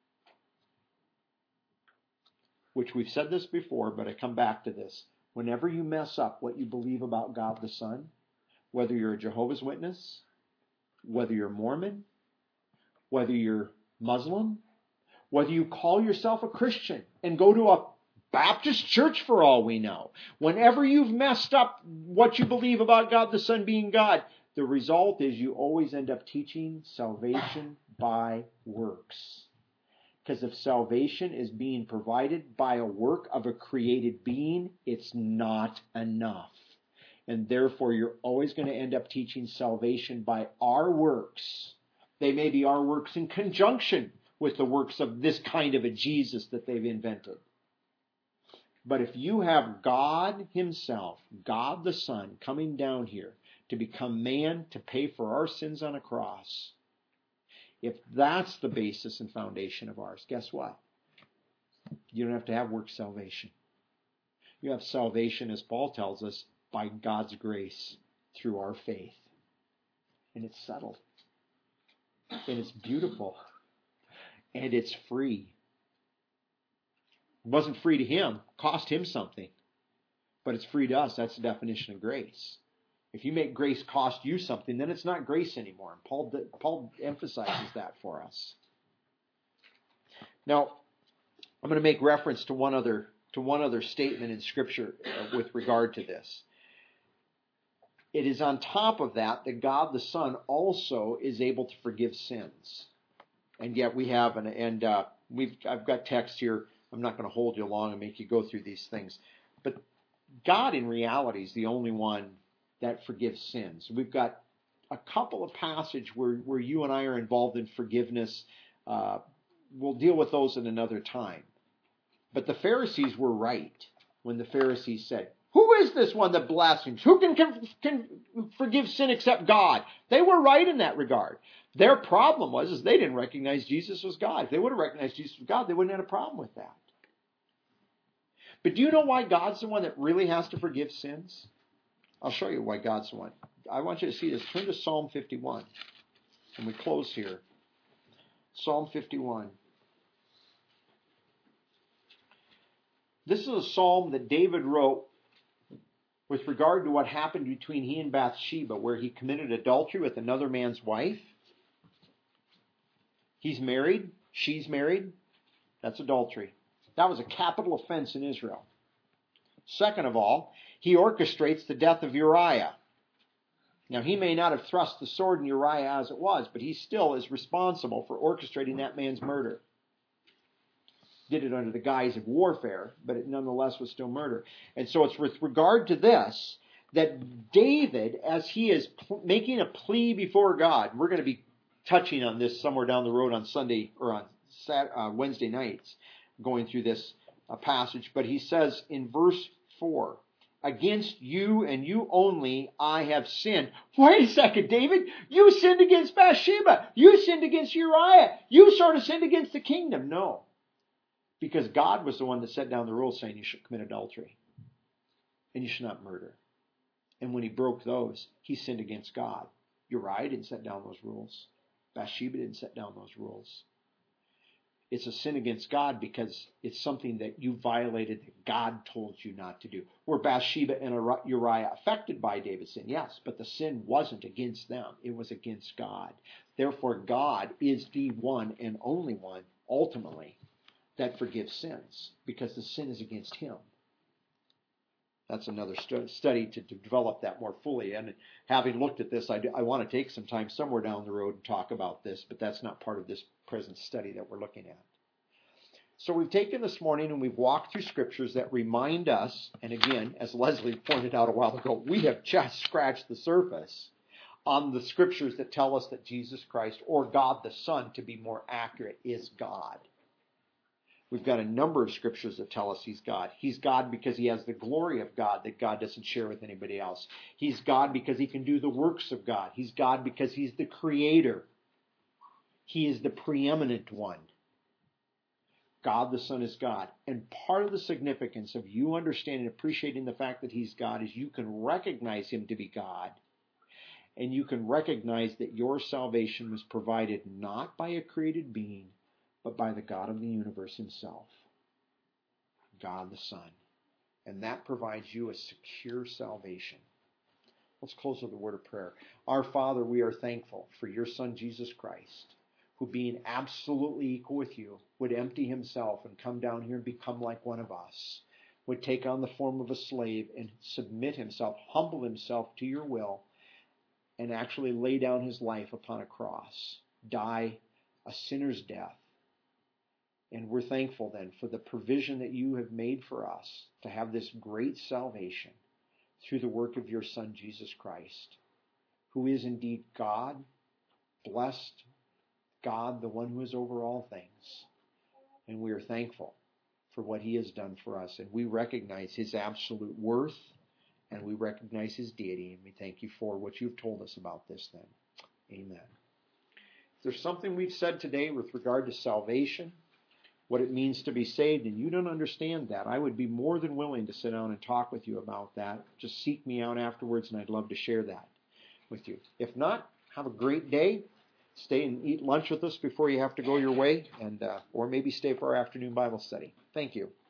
Speaker 1: Which we've said this before, but I come back to this. Whenever you mess up what you believe about God the Son, whether you're a Jehovah's Witness, whether you're Mormon, whether you're Muslim, whether you call yourself a Christian and go to a Baptist church for all we know, whenever you've messed up what you believe about God the Son being God, the result is you always end up teaching salvation by works. Because if salvation is being provided by a work of a created being, it's not enough. And therefore, you're always going to end up teaching salvation by our works. They may be our works in conjunction with the works of this kind of a Jesus that they've invented. But if you have God himself, God the Son, coming down here to become man to pay for our sins on a cross, if that's the basis and foundation of ours, guess what? You don't have to have work salvation. You have salvation, as Paul tells us, by God's grace through our faith. And it's settled. And it's beautiful. And it's free. It wasn't free to him. It cost him something. But it's free to us. That's the definition of grace. If you make grace cost you something, then it's not grace anymore. And Paul, Paul emphasizes that for us. Now, I'm going to make reference to one other to one other statement in Scripture uh, with regard to this. It is on top of that that God the Son also is able to forgive sins. And yet we have, an, and uh, we've I've got text here. I'm not going to hold you long and make you go through these things. But God in reality is the only one that forgives sins. We've got a couple of passages where, where you and I are involved in forgiveness. Uh, we'll deal with those in another time. But the Pharisees were right when the Pharisees said, who is this one that blasphemes? Who can, can, can forgive sin except God? They were right in that regard. Their problem was is they didn't recognize Jesus was God. If they would have recognized Jesus was God, they wouldn't have had a problem with that. But do you know why God's the one that really has to forgive sins? I'll show you why God's the one. I want you to see this. Turn to Psalm fifty-one. And we close here. Psalm fifty-one. This is a psalm that David wrote with regard to what happened between he and Bathsheba, where he committed adultery with another man's wife. He's married. She's married. That's adultery. That was a capital offense in Israel. Second of all, he orchestrates the death of Uriah. Now, he may not have thrust the sword in Uriah as it was, but he still is responsible for orchestrating that man's murder. Did it under the guise of warfare, but it nonetheless was still murder. And so it's with regard to this that David, as he is pl- making a plea before God, we're going to be touching on this somewhere down the road on Sunday or on Saturday, uh, Wednesday nights, going through this uh, passage. But he says in verse four, against you and you only I have sinned. Wait a second, David. You sinned against Bathsheba. You sinned against Uriah. You sort of sinned against the kingdom. No. Because God was the one that set down the rules saying you should commit adultery. And you should not murder. And when he broke those, he sinned against God. Uriah didn't set down those rules. Bathsheba didn't set down those rules. It's a sin against God because it's something that you violated that God told you not to do. Were Bathsheba and Uriah affected by David's sin? Yes, but the sin wasn't against them. It was against God. Therefore, God is the one and only one, ultimately, that forgives sins because the sin is against him. That's another stu- study to, to develop that more fully. And having looked at this, I, do, I want to take some time somewhere down the road and talk about this, but that's not part of this present study that we're looking at. So we've taken this morning and we've walked through scriptures that remind us, and again, as Leslie pointed out a while ago, we have just scratched the surface on the scriptures that tell us that Jesus Christ, or God the Son, to be more accurate, is God. We've got a number of scriptures that tell us he's God. He's God because he has the glory of God that God doesn't share with anybody else. He's God because he can do the works of God. He's God because he's the creator. He is the preeminent one. God the Son is God. And part of the significance of you understanding and appreciating the fact that he's God is you can recognize him to be God. And you can recognize that your salvation was provided not by a created being, but by the God of the universe himself, God the Son. And that provides you a secure salvation. Let's close with a word of prayer. Our Father, we are thankful for your Son, Jesus Christ, who being absolutely equal with you, would empty himself and come down here and become like one of us, would take on the form of a slave and submit himself, humble himself to your will, and actually lay down his life upon a cross, die a sinner's death. And we're thankful then for the provision that you have made for us to have this great salvation through the work of your Son, Jesus Christ, who is indeed God, blessed God, the one who is over all things. And we are thankful for what he has done for us. And we recognize his absolute worth, and we recognize his deity. And we thank you for what you've told us about this then. Amen. If there's something we've said today with regard to salvation, what it means to be saved, and you don't understand that, I would be more than willing to sit down and talk with you about that. Just seek me out afterwards, and I'd love to share that with you. If not, have a great day. Stay and eat lunch with us before you have to go your way, and uh, or maybe stay for our afternoon Bible study. Thank you.